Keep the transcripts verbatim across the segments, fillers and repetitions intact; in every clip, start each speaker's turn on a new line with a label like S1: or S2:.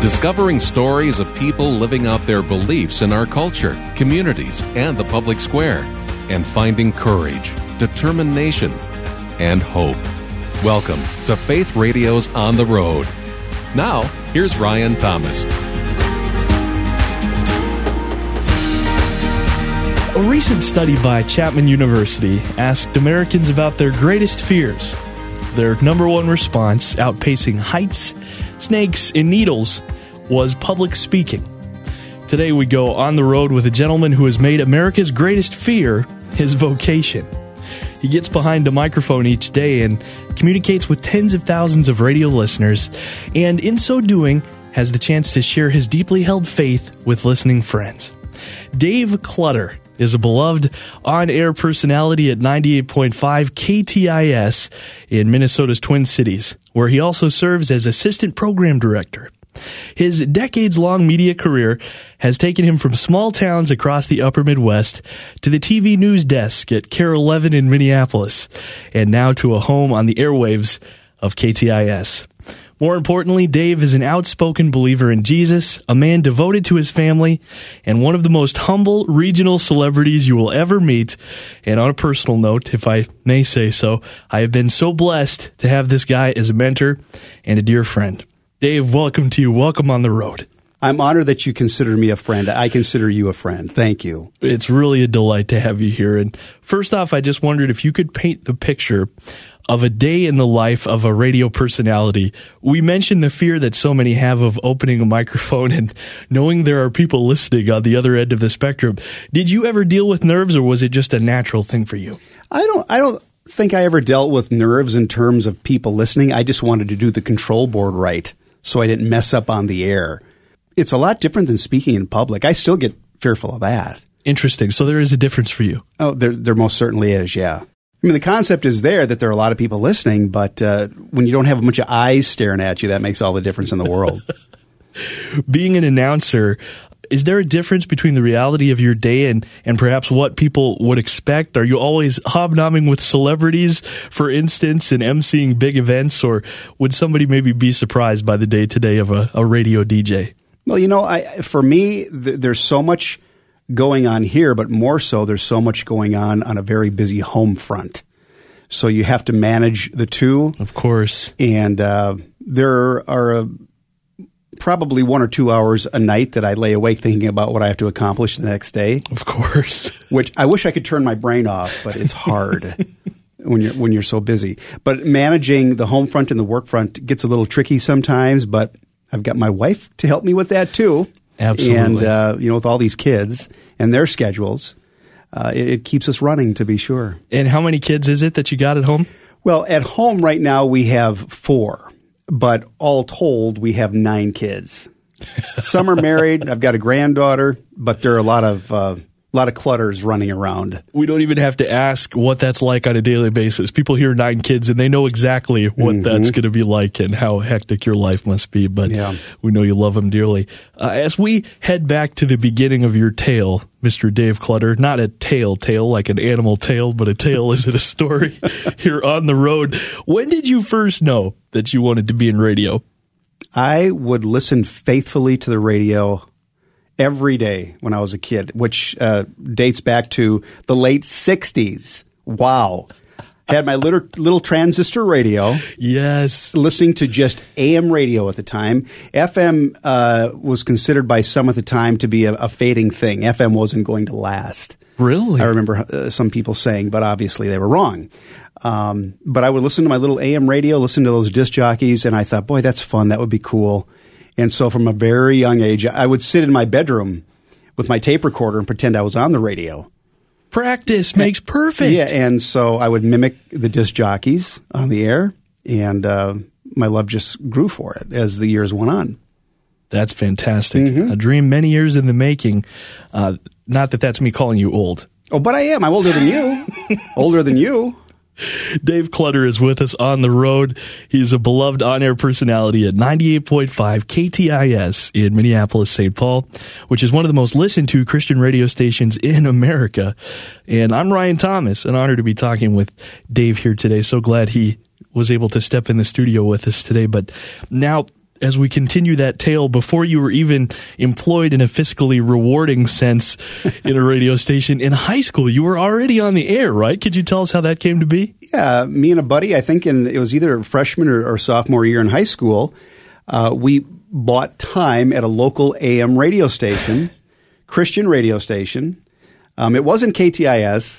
S1: Discovering stories of people living out their beliefs in our culture, communities, and the public square, and finding courage, determination, and hope. Welcome to Faith Radio's On the Road. Now, here's Ryan Thomas.
S2: A recent study by Chapman University asked Americans about their greatest fears. Their number one response, outpacing heights, snakes, and needles, was public speaking. Today we go on the road with a gentleman who has made America's greatest fear his vocation. He gets behind a microphone each day and communicates with tens of thousands of radio listeners, and in so doing, has the chance to share his deeply held faith with listening friends. Dave Clutter is a beloved on-air personality at ninety-eight point five K T I S in Minnesota's Twin Cities, where he also serves as assistant program director. His decades-long media career has taken him from small towns across the upper Midwest to the T V news desk at K A R E eleven in Minneapolis, and now to a home on the airwaves of K T I S. More importantly, Dave is an outspoken believer in Jesus, a man devoted to his family, and one of the most humble regional celebrities you will ever meet. And on a personal note, if I may say so, I have been so blessed to have this guy as a mentor and a dear friend. Dave, welcome to you. Welcome on the road.
S3: I'm honored that you consider me a friend. I consider you a friend. Thank you.
S2: It's really a delight to have you here. And first off, I just wondered if you could paint the picture of a day in the life of a radio personality. We mentioned the fear that so many have of opening a microphone and knowing there are people listening on the other end of the spectrum. Did you ever deal with nerves, or was it just a natural thing for you?
S3: I don't, I don't think I ever dealt with nerves in terms of people listening. I just wanted to do the control board right, so I didn't mess up on the air. It's a lot different than speaking in public. I still get fearful of that.
S2: Interesting. So there is a difference for you.
S3: Oh, there, there most certainly is, yeah. I mean, the concept is there that there are a lot of people listening, but uh, when you don't have a bunch of eyes staring at you, that makes all the difference in the world.
S2: Being an announcer, is there a difference between the reality of your day and, and perhaps what people would expect? Are you always hobnobbing with celebrities, for instance, and emceeing big events, or would somebody maybe be surprised by the day-to-day of a, a radio D J?
S3: Well, you know, I, for me, th- there's so much going on here, but more so, there's so much going on on a very busy home front. So you have to manage the two.
S2: Of course.
S3: And uh, there are a probably one or two hours a night that I lay awake thinking about what I have to accomplish the next day.
S2: Of course.
S3: Which I wish I could turn my brain off, but it's hard when you're when you're so busy. But managing the home front and the work front gets a little tricky sometimes, but I've got my wife to help me with that too.
S2: Absolutely.
S3: And, uh, you know, with all these kids and their schedules, uh, it, it keeps us running, to be sure.
S2: And how many kids is it that you got at home?
S3: Well, at home right now we have four. But all told, we have nine kids. Some are married. I've got a granddaughter, but there are a lot of uh, a lot of clutters running around.
S2: We don't even have to ask what that's like on a daily basis. People hear nine kids, and they know exactly what mm-hmm. that's going to be like and how hectic your life must be. But yeah. we know you love them dearly. Uh, as we head back to the beginning of your tale, Mister Dave Clutter, not a tale tale like an animal tale, but a tale is it a story here on the road. When did you first know that you wanted to be in radio?
S3: I would listen faithfully to the radio every day when I was a kid, which uh, dates back to the late sixties. Wow. Had my little, little transistor radio.
S2: Yes.
S3: Listening to just A M radio at the time. F M uh, was considered by some at the time to be a, a fading thing. F M wasn't going to last.
S2: Really?
S3: I remember uh, some people saying, but obviously they were wrong. Um, but I would listen to my little A M radio, listen to those disc jockeys, and I thought, boy, that's fun. That would be cool. And so from a very young age, I would sit in my bedroom with my tape recorder and pretend I was on the radio.
S2: Practice makes perfect.
S3: Yeah, and so I would mimic the disc jockeys on the air, and uh, my love just grew for it as the years went on.
S2: That's fantastic.
S3: Mm-hmm.
S2: A dream many years in the making. Uh, not that that's me calling you old.
S3: Oh, but I am. I'm older than you. Older than you.
S2: Dave Clutter is with us on the road. He's a beloved on-air personality at ninety-eight point five K T I S in Minneapolis, Saint Paul, which is one of the most listened to Christian radio stations in America. And I'm Ryan Thomas, an honor to be talking with Dave here today. So glad he was able to step in the studio with us today. But now, as we continue that tale, before you were even employed in a fiscally rewarding sense in a radio station, in high school, you were already on the air, right? Could you tell us how that came to be?
S3: Yeah, me and a buddy, I think in, it was either freshman or, or sophomore year in high school, uh, we bought time at a local A M radio station, Christian radio station. Um, it wasn't K T I S.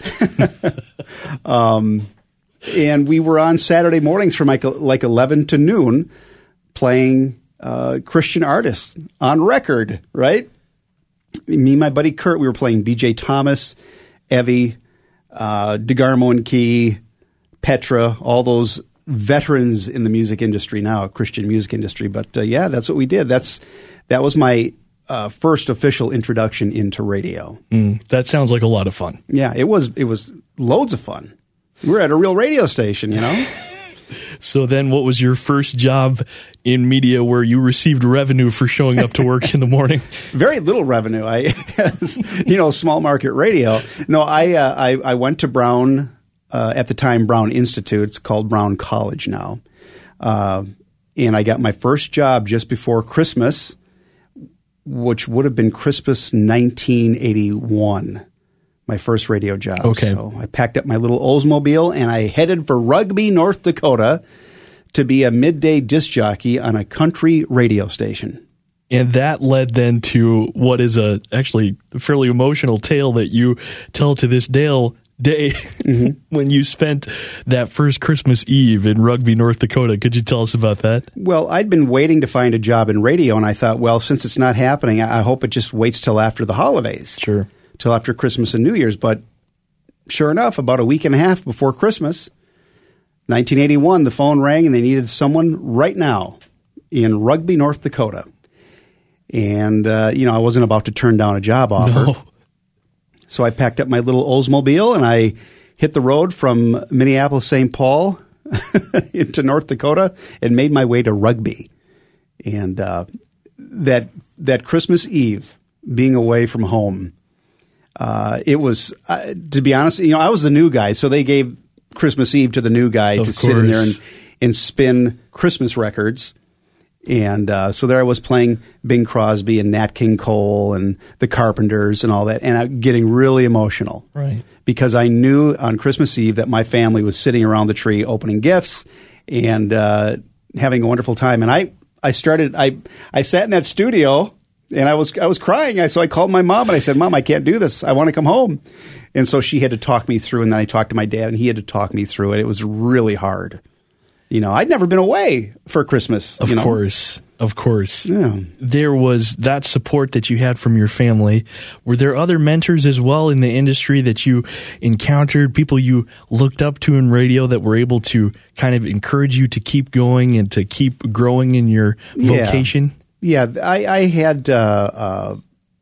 S3: um, and we were on Saturday mornings from like, like eleven to noon playing uh, Christian artists on record, right? Me and my buddy Kurt, we were playing B J Thomas, Evie, uh, DeGarmo and Key, Petra, all those veterans in the music industry now, Christian music industry. But uh, yeah, that's what we did. That's that was my uh, first official introduction into radio.
S2: Mm, that sounds like a lot of fun.
S3: Yeah, it was. It was loads of fun. We were at a real radio station, you know.
S2: So then, what was your first job in media where you received revenue for showing up to work in the morning?
S3: Very little revenue. I, you know, small market radio. No, I uh, I, I went to Brown. Uh, at the time, Brown Institute. It's called Brown College now. Uh, and I got my first job just before Christmas, which would have been Christmas nineteen eighty-one, my first radio job.
S2: Okay.
S3: So I packed up my little Oldsmobile and I headed for Rugby, North Dakota to be a midday disc jockey on a country radio station.
S2: And that led then to what is a actually a fairly emotional tale that you tell to this day. Day mm-hmm. when you spent that first Christmas Eve in Rugby, North Dakota. Could you tell us about that?
S3: Well, I'd been waiting to find a job in radio, and I thought, well, since it's not happening, I hope it just waits till after the holidays.
S2: Sure.
S3: Till after Christmas and New Year's. But sure enough, about a week and a half before Christmas, nineteen eighty-one, the phone rang, and they needed someone right now in Rugby, North Dakota. And, uh, you know, I wasn't about to turn down a job offer.
S2: No.
S3: So I packed up my little Oldsmobile and I hit the road from Minneapolis, Saint Paul into North Dakota and made my way to Rugby. And uh, that that Christmas Eve, being away from home, uh, it was, uh, to be honest, you know, I was the new guy, so they gave Christmas Eve to the new guy
S2: of
S3: to
S2: course.
S3: sit in there and, and spin Christmas records. And uh, so there I was playing Bing Crosby and Nat King Cole and the Carpenters and all that, and I'm getting really emotional.
S2: Right.
S3: Because I knew on Christmas Eve that my family was sitting around the tree opening gifts and uh, having a wonderful time. And I, I started, I, I sat in that studio and I was, I was crying. I, so I called my mom and I said, Mom, I can't do this. I want to come home. And so she had to talk me through, and then I talked to my dad and he had to talk me through it. It was really hard. You know, I'd never been away for Christmas.
S2: Of
S3: you know?
S2: course. Of course.
S3: Yeah.
S2: There was that support that you had from your family. Were there other mentors as well in the industry that you encountered, people you looked up to in radio that were able to kind of encourage you to keep going and to keep growing in your vocation?
S3: Yeah, yeah I, I had, uh, uh,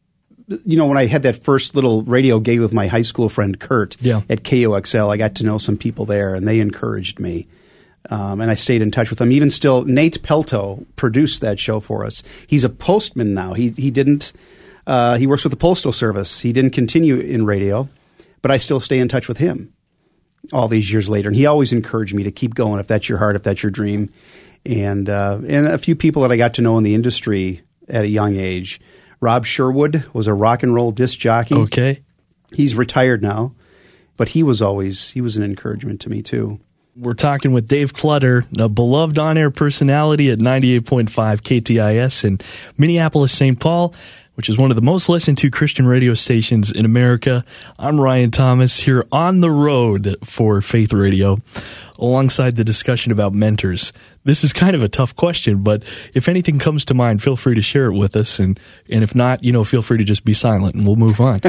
S3: you know, when I had that first little radio gig with my high school friend Kurt
S2: yeah.
S3: at K O X L, I got to know some people there, and they encouraged me. Um, and I stayed in touch with them. Even still, Nate Pelto produced that show for us. He's a postman now. He he didn't. Uh, he works with the Postal Service. He didn't continue in radio, but I still stay in touch with him all these years later. And he always encouraged me to keep going if that's your heart, if that's your dream. And uh, and a few people that I got to know in the industry at a young age. Rob Sherwood was a rock and roll disc jockey.
S2: Okay,
S3: he's retired now, but he was always he was an encouragement to me too.
S2: We're talking with Dave Clutter, a beloved on-air personality at ninety-eight point five K T I S in Minneapolis, Saint Paul, which is one of the most listened to Christian radio stations in America. I'm Ryan Thomas here on the road for Faith Radio, alongside the discussion about mentors. This is kind of a tough question, but if anything comes to mind, feel free to share it with us. And, and if not, you know, feel free to just be silent and we'll move on.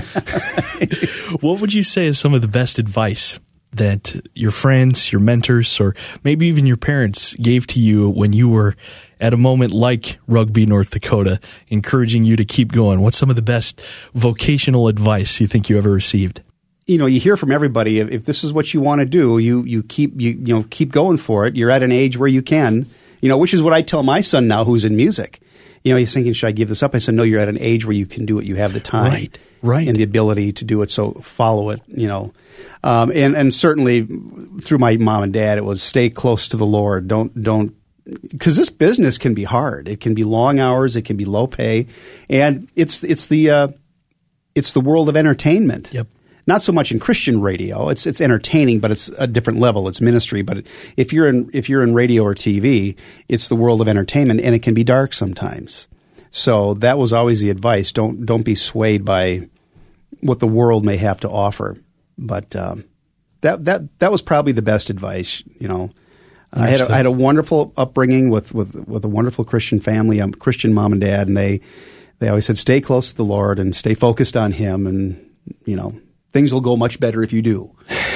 S2: What would you say is some of the best advice that your friends, your mentors, or maybe even your parents gave to you when you were at a moment like Rugby, North Dakota, encouraging you to keep going? What's some of the best vocational advice you think you ever received?
S3: You know, you hear from everybody, if, if this is what you want to do, you you keep you you know keep going for it. You're at an age where you can, you know, which is what I tell my son now, who's in music. You know, he's thinking, should I give this up? I said, no, you're at an age where you can do it. You have the time,
S2: right, right,
S3: and the ability to do it. So follow it. You know. Um, and, and certainly through my mom and dad, it was stay close to the Lord. Don't don't because this business can be hard. It can be long hours. It can be low pay, and it's it's the uh, it's the world of entertainment.
S2: Yep.
S3: Not so much in Christian radio. It's it's entertaining, but it's a different level. It's ministry. But if you're in if you're in radio or T V, it's the world of entertainment, and it can be dark sometimes. So that was always the advice. Don't don't be swayed by what the world may have to offer. But um, that that that was probably the best advice. You know, I had a, I had a wonderful upbringing with, with with a wonderful Christian family, a Christian mom and dad, and they they always said, stay close to the Lord and stay focused on Him, and you know, things will go much better if you do.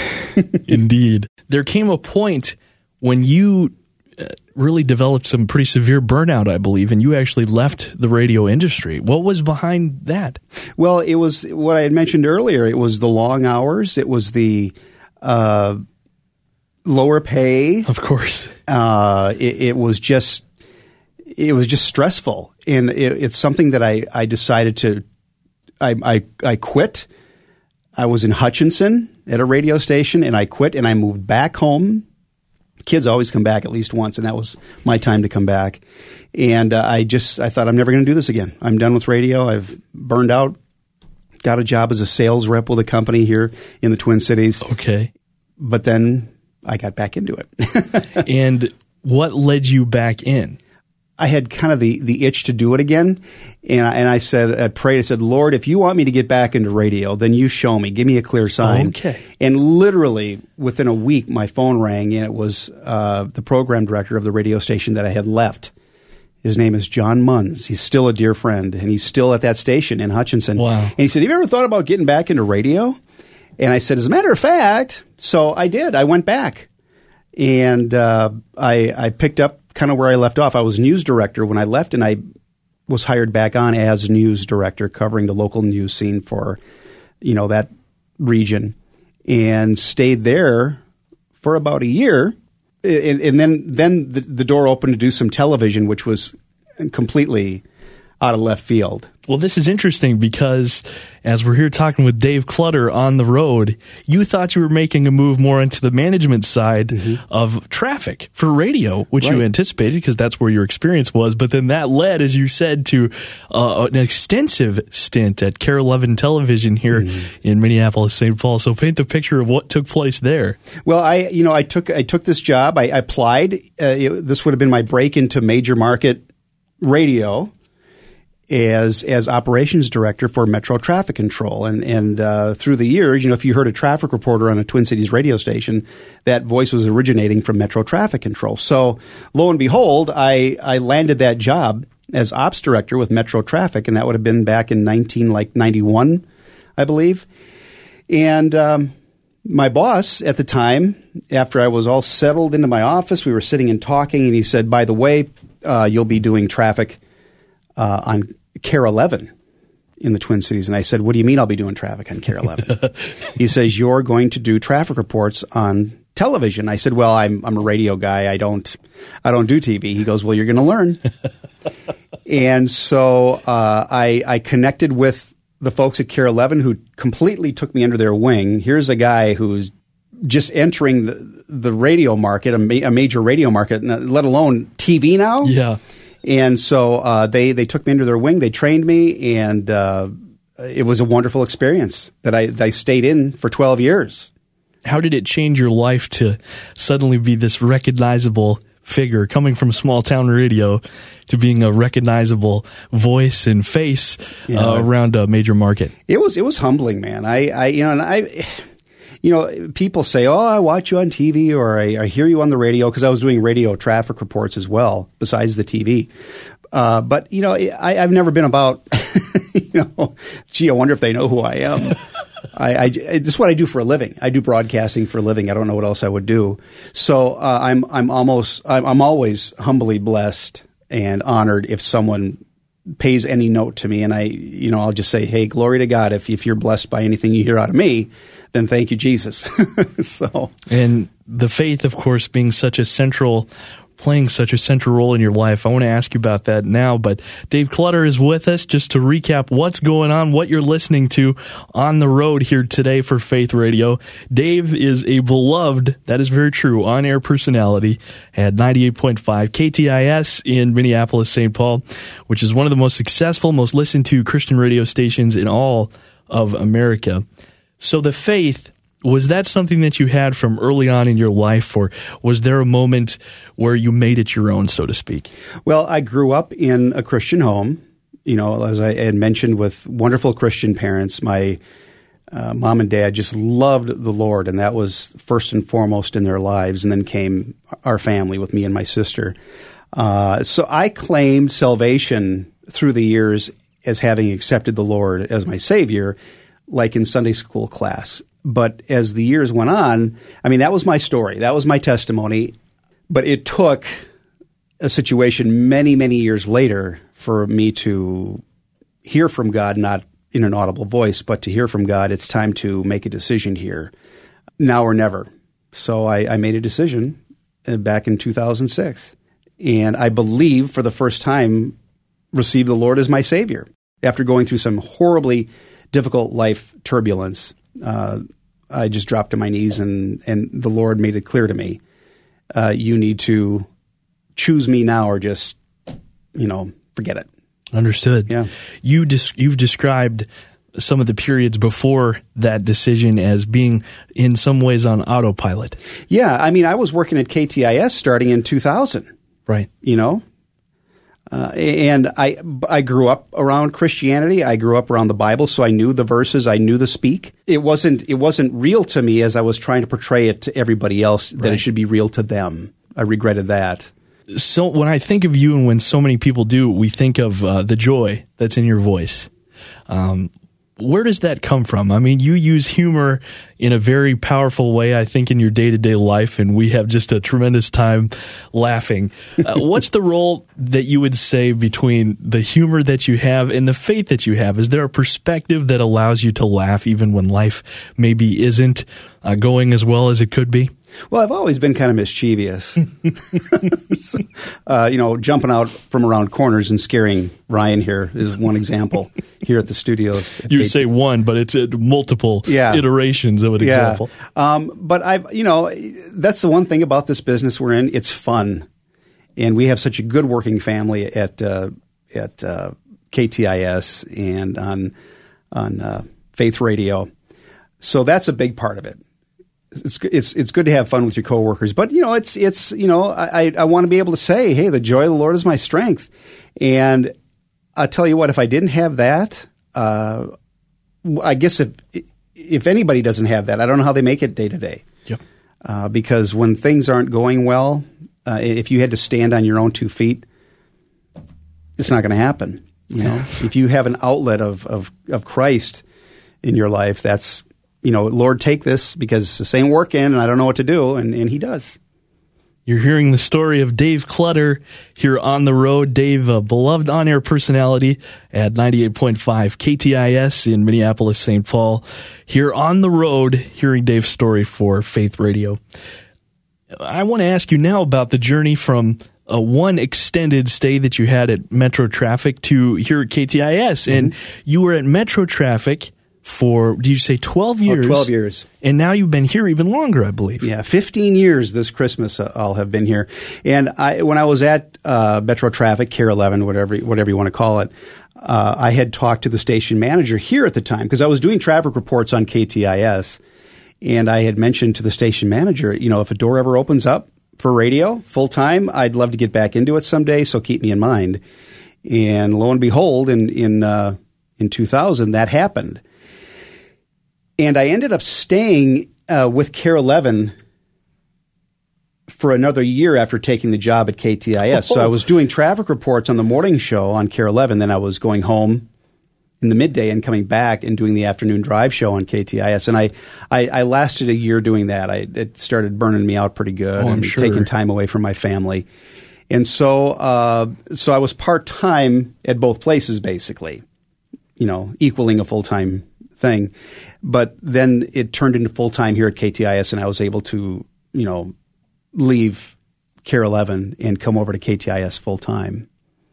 S2: Indeed. There came a point when you uh, really developed some pretty severe burnout, I believe, and you actually left the radio industry. What was behind that?
S3: Well, it was what I had mentioned earlier. It was the long hours. It was the uh, lower pay.
S2: Of course.
S3: Uh, it, it was just it was just stressful, and it, it's something that I, I decided to. I, I I quit. I was in Hutchinson at a radio station, and I quit, and I moved back home. Kids always come back at least once, and that was my time to come back. And uh, I just I thought, I'm never going to do this again. I'm done with radio. I've burned out. Got a job as a sales rep with a company here in the Twin Cities.
S2: Okay.
S3: But then I got back into it.
S2: And what led you back in?
S3: I had kind of the, the itch to do it again. And I, and I said, I prayed, I said, Lord, if you want me to get back into radio, then you show me. Give me a clear sign.
S2: Okay.
S3: And literally within a week, my phone rang, and it was uh, the program director of the radio station that I had left. His name is John Munns. He's still a dear friend, and he's still at that station in Hutchinson.
S2: Wow.
S3: And he said, have you ever thought about getting back into radio? And I said, as a matter of fact, so I did. I went back. And uh, I, I picked up kind of where I left off. I was news director when I left, and I was hired back on as news director, covering the local news scene for, you know, that region, and stayed there for about a year. And, and then then the, the door opened to do some television, which was completely out of left field.
S2: Well, this is interesting because as we're here talking with Dave Clutter on the road, you thought you were making a move more into the management side mm-hmm. of traffic for radio, which right. you anticipated because that's where your experience was. But then that led, as you said, to uh, an extensive stint at K A R E eleven Television here mm-hmm. in Minneapolis, Saint Paul. So paint the picture of what took place there.
S3: Well, I, you know, I took I took this job. I, I applied. Uh, it, this would have been my break into major market radio. As as operations director for Metro Traffic Control, and and uh, through the years, you know, if you heard a traffic reporter on a Twin Cities radio station, that voice was originating from Metro Traffic Control. So lo and behold, I I landed that job as ops director with Metro Traffic, and that would have been back in nineteen like ninety one, I believe. And um, my boss at the time, after I was all settled into my office, we were sitting and talking, and he said, "By the way, uh, you'll be doing traffic." Uh, on K A R E eleven in the Twin Cities. And I said, what do you mean I'll be doing traffic on K A R E eleven? He says, you're going to do traffic reports on television. I said, well, I'm I'm a radio guy. I don't I don't do T V. He goes, well, you're going to learn. And so uh, I, I connected with the folks at K A R E eleven who completely took me under their wing. Here's a guy who's just entering the, the radio market, a, ma- a major radio market, let alone T V now.
S2: Yeah.
S3: And so uh, they they took me under their wing. They trained me, and uh, it was a wonderful experience that I, that I stayed in for twelve years.
S2: How did it change your life to suddenly be this recognizable figure coming from small town radio to being a recognizable voice and face yeah. uh, around a major market?
S3: It was it was humbling, man. I, I you know and I. You know, people say, oh, I watch you on T V or I, I hear you on the radio, because I was doing radio traffic reports as well, besides the T V. Uh, but, you know, I, I've never been about, you know, gee, I wonder if they know who I am. I, I, this is what I do for a living. I do broadcasting for a living. I don't know what else I would do. So uh, I'm I'm almost I'm, I'm always humbly blessed and honored if someone pays any note to me, and I, you know, I'll just say, hey, glory to God. If if you're blessed by anything you hear out of me, then thank you, Jesus. So,
S2: and the faith, of course, being such a central playing such a central role in your life. I want to ask you about that now, but Dave Clutter is with us just to recap what's going on, what you're listening to on the road here today for Faith Radio. Dave is a beloved, that is very true, on-air personality at ninety-eight point five K T I S in Minneapolis, Saint Paul, which is one of the most successful, most listened to Christian radio stations in all of America. So the faith, was that something that you had from early on in your life, or was there a moment where you made it your own, so to speak?
S3: Well, I grew up in a Christian home, you know, as I had mentioned, with wonderful Christian parents. My uh, mom and dad just loved the Lord, and that was first and foremost in their lives. And then came our family with me and my sister. Uh, so I claimed salvation through the years as having accepted the Lord as my Savior, like in Sunday school class. But as the years went on, I mean, that was my story. That was my testimony. But it took a situation many, many years later for me to hear from God, not in an audible voice, but to hear from God, it's time to make a decision here, now or never. So I, I made a decision back in two thousand six. And I believe for the first time received the Lord as my Savior. After going through some horribly difficult life turbulence, uh, I just dropped to my knees, and, and the Lord made it clear to me, uh, you need to choose me now or just, you know, forget it.
S2: Understood.
S3: Yeah.
S2: You des- you've described some of the periods before that decision as being in some ways on autopilot.
S3: Yeah. I mean, I was working at K T I S starting in two thousand.
S2: Right.
S3: You know? Uh, and I I grew up around Christianity. I grew up around the Bible, so I knew the verses. I knew the speak. It wasn't it wasn't real to me as I was trying to portray it to everybody else that
S2: right.
S3: it should be real to them. I regretted that.
S2: So when I think of you, and when so many people do, we think of uh, the joy that's in your voice. Um, where does that come from? I mean, you use humor in a very powerful way, I think, in your day-to-day life, and we have just a tremendous time laughing. Uh, what's the role that you would say between the humor that you have and the faith that you have? Is there a perspective that allows you to laugh even when life maybe isn't uh, going as well as it could be?
S3: Well, I've always been kind of mischievous. so, uh, you know, jumping out from around corners and scaring Ryan here is one example here at the studios.
S2: You say one, but it's uh, multiple
S3: yeah.
S2: iterations of an
S3: yeah.
S2: example.
S3: Um, but I've, you know, that's the one thing about this business we're in. It's fun, and we have such a good working family at uh, at uh, K T I S and on on uh, Faith Radio. So that's a big part of it. It's it's it's good to have fun with your coworkers, but you know it's it's you know I I want to be able to say, hey, the joy of the Lord is my strength, and I'll tell you what, if I didn't have that, uh, I guess if if anybody doesn't have that, I don't know how they make it day to day.
S2: Yep.
S3: Uh, because when things aren't going well, uh, if you had to stand on your own two feet, it's not going to happen. You know, if you have an outlet of of of Christ in your life, that's you know, Lord, take this because this ain't working and I don't know what to do. And, and he does.
S2: You're hearing the story of Dave Clutter here on the road. Dave, a beloved on-air personality at ninety-eight point five K T I S in Minneapolis, Saint Paul. Here on the road, hearing Dave's story for Faith Radio. I want to ask you now about the journey from uh, one extended stay that you had at Metro Traffic to here at K T I S. Mm-hmm. And you were at Metro Traffic for, did you say twelve years?
S3: Oh, twelve years.
S2: And now you've been here even longer, I believe.
S3: Yeah, fifteen years this Christmas uh, I'll have been here. And I, when I was at uh, Metro Traffic, K A R E eleven, whatever, whatever you want to call it, uh, I had talked to the station manager here at the time because I was doing traffic reports on K T I S. And I had mentioned to the station manager, you know, if a door ever opens up for radio full time, I'd love to get back into it someday, so keep me in mind. And lo and behold, in, in, uh, in two thousand, that happened. And I ended up staying uh, with K A R E eleven for another year after taking the job at K T I S. Oh. So I was doing traffic reports on the morning show on K A R E eleven. Then I was going home in the midday and coming back and doing the afternoon drive show on K T I S. And I, I, I lasted a year doing that. I, it started burning me out pretty good
S2: oh,
S3: and
S2: sure.
S3: taking time away from my family. And so, uh, so I was part-time at both places, basically, you know, equaling a full-time thing. But then it turned into full-time here at K T I S, and I was able to, you know, leave K A R E eleven and come over to K T I S full time.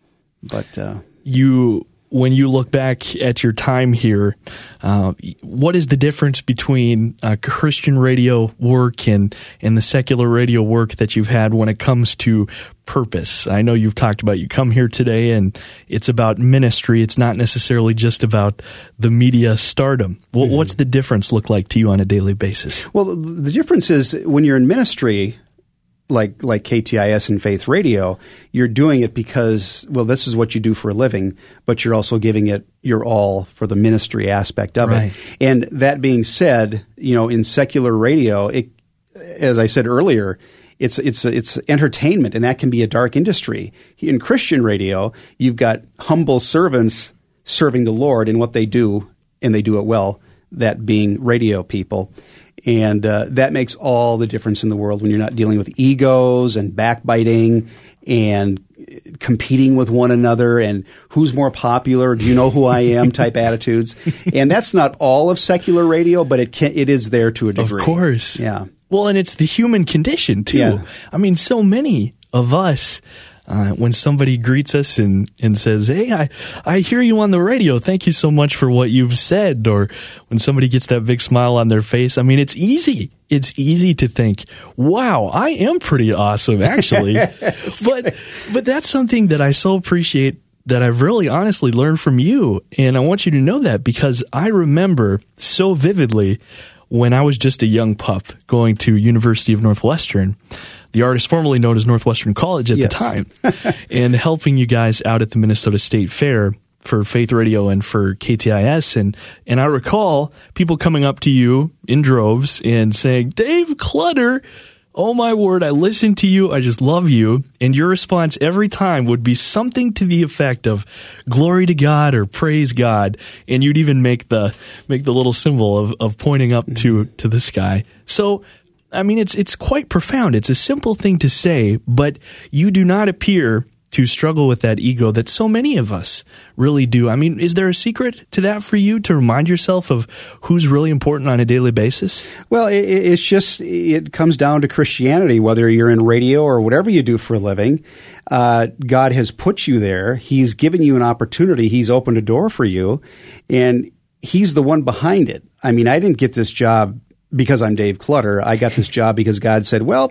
S3: But uh,
S2: you, when you look back at your time here, uh, what is the difference between uh, Christian radio work and and the secular radio work that you've had when it comes to purpose? I know you've talked about you come here today and it's about ministry. It's not necessarily just about the media stardom. Well, mm-hmm. What's the difference look like to you on a daily basis?
S3: Well, the difference is when you're in ministry, like like K T I S and Faith Radio, you're doing it because, well, this is what you do for a living, but you're also giving it your all for the ministry aspect of
S2: right.
S3: it. And that being said, you know, in secular radio, it, as I said earlier, It's it's it's entertainment, and that can be a dark industry. In Christian radio, you've got humble servants serving the Lord in what they do, and they do it well, that being radio people. And uh, that makes all the difference in the world when you're not dealing with egos and backbiting and competing with one another and who's more popular, do you know who I am type attitudes. And that's not all of secular radio, but it can, it is there to a degree.
S2: Of course.
S3: Yeah.
S2: Well, and it's the human condition, too.
S3: Yeah.
S2: I mean, so many of us, uh, when somebody greets us and, and says, hey, I, I hear you on the radio. Thank you so much for what you've said. Or when somebody gets that big smile on their face, I mean, it's easy. It's easy to think, wow, I am pretty awesome, actually. but but that's something that I so appreciate that I've really honestly learned from you. And I want you to know that because I remember so vividly when I was just a young pup going to University of Northwestern, the artist formerly known as Northwestern College at
S3: yes.
S2: the time, and helping you guys out at the Minnesota State Fair for Faith Radio and for K T I S. And, and I recall people coming up to you in droves and saying, Dave Clutter, oh my word, I listen to you, I just love you. And your response every time would be something to the effect of glory to God or praise God. And you'd even make the make the little symbol of, of pointing up to, to the sky. So, I mean, it's it's quite profound. It's a simple thing to say, but you do not appear to struggle with that ego that so many of us really do. I mean, is there a secret to that for you to remind yourself of who's really important on a daily basis?
S3: Well, it, it's just, it comes down to Christianity, whether you're in radio or whatever you do for a living. Uh, God has put you there. He's given you an opportunity. He's opened a door for you, and He's the one behind it. I mean, I didn't get this job because I'm Dave Clutter. I got this job because God said, well,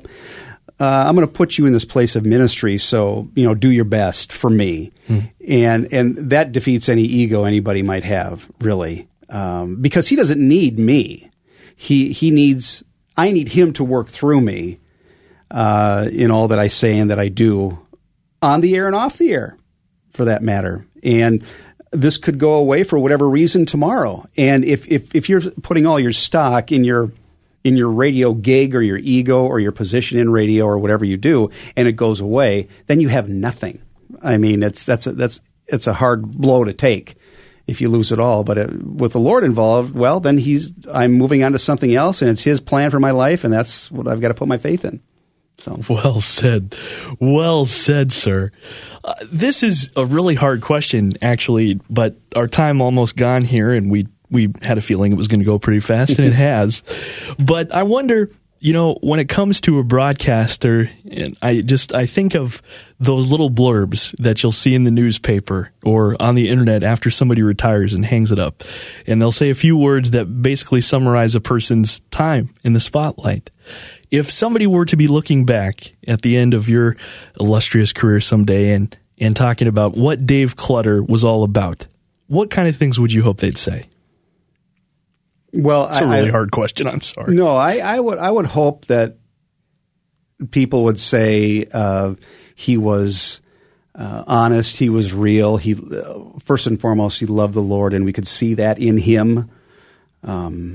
S3: Uh, I'm going to put you in this place of ministry, so, you know, do your best for me. Hmm. And and that defeats any ego anybody might have, really, um, because He doesn't need me. He he needs, I need Him to work through me uh, in all that I say and that I do, on the air and off the air, for that matter. And this could go away for whatever reason tomorrow. And if if, if you're putting all your stock in your in your radio gig or your ego or your position in radio or whatever you do, and it goes away, then you have nothing. I mean, it's that's a, that's it's a hard blow to take if you lose it all. But it, with the Lord involved, well, then He's I'm moving on to something else, and it's His plan for my life, and that's what I've got to put my faith in. So.
S2: Well said. Well said, sir. Uh, this is a really hard question, actually, but our time almost gone here, and we We had a feeling it was going to go pretty fast, and it has. But I wonder, you know, when it comes to a broadcaster, and I just I think of those little blurbs that you'll see in the newspaper or on the internet after somebody retires and hangs it up. And they'll say a few words that basically summarize a person's time in the spotlight. If somebody were to be looking back at the end of your illustrious career someday and, and talking about what Dave Clutter was all about, what kind of things would you hope they'd say?
S3: Well,
S2: it's a really I, hard question. I'm sorry.
S3: No, I, I would I would hope that people would say uh, he was uh, honest, he was real. He uh, first and foremost, he loved the Lord, and we could see that in him. Um,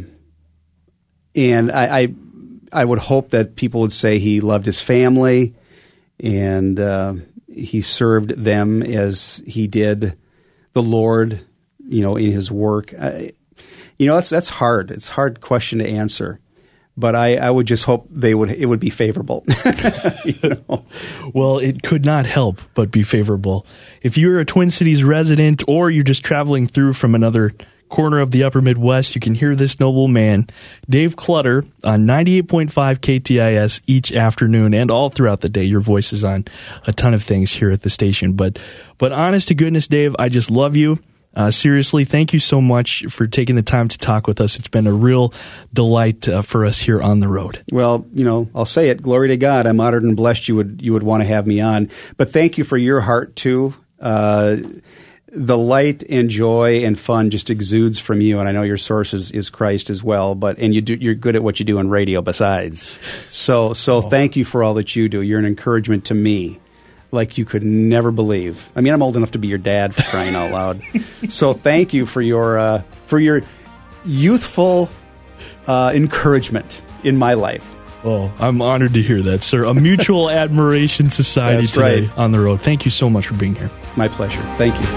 S3: and I, I I would hope that people would say he loved his family, and uh, he served them as he did the Lord, you know, in his work. I, You know, that's that's hard. It's a hard question to answer, but I, I would just hope they would it would be favorable. You know?
S2: Well, it could not help but be favorable. If you're a Twin Cities resident or you're just traveling through from another corner of the upper Midwest, you can hear this noble man, Dave Clutter, on ninety-eight point five K T I S each afternoon and all throughout the day. Your voice is on a ton of things here at the station. But, but honest to goodness, Dave, I just love you. Uh, seriously, thank you so much for taking the time to talk with us. It's been a real delight uh, for us here on the road.
S3: Well, you know, I'll say it. Glory to God. I'm honored and blessed you would you would want to have me on. But thank you for your heart too. Uh, the light and joy and fun just exudes from you, and I know your source is, is Christ as well. But and you do, you're good at what you do in radio besides. So so oh. Thank you for all that you do. You're an encouragement to me, like you could never believe. I mean, I'm old enough to be your dad, for crying out loud. So thank you for your uh, for your youthful uh, encouragement in my life.
S2: Well, I'm honored to hear that, sir. A mutual admiration society
S3: That's
S2: today
S3: right.
S2: on the road. Thank you so much for being here.
S3: My pleasure. Thank you.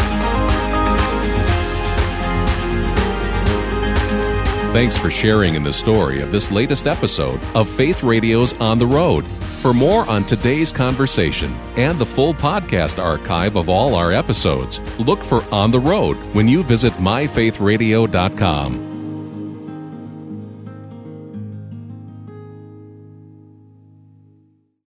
S1: Thanks for sharing in the story of this latest episode of Faith Radio's On the Road. For more on today's conversation and the full podcast archive of all our episodes, look for On the Road when you visit my faith radio dot com.